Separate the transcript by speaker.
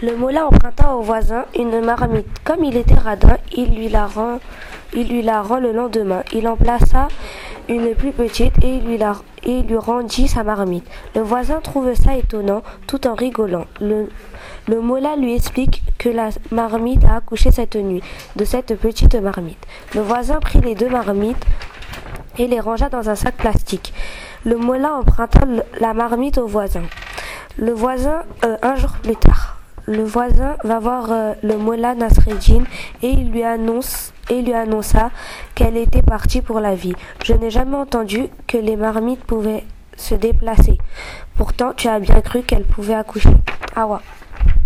Speaker 1: Le Mollah emprunta au voisin une marmite. Comme il était radin, il lui la rend le lendemain. Il en plaça une plus petite et il lui rendit sa marmite. Le voisin trouve ça étonnant tout en rigolant. Le Mollah lui explique que la marmite a accouché cette nuit de cette petite marmite. Le voisin prit les deux marmites et les rangea dans un sac plastique. Le Mollah emprunta la marmite au voisin. Un jour plus tard, le voisin va voir le Mollah Nasreddin et il lui annonça qu'elle était partie pour la vie. Je n'ai jamais entendu que les marmites pouvaient se déplacer. Pourtant, tu as bien cru qu'elles pouvaient accoucher. Awa.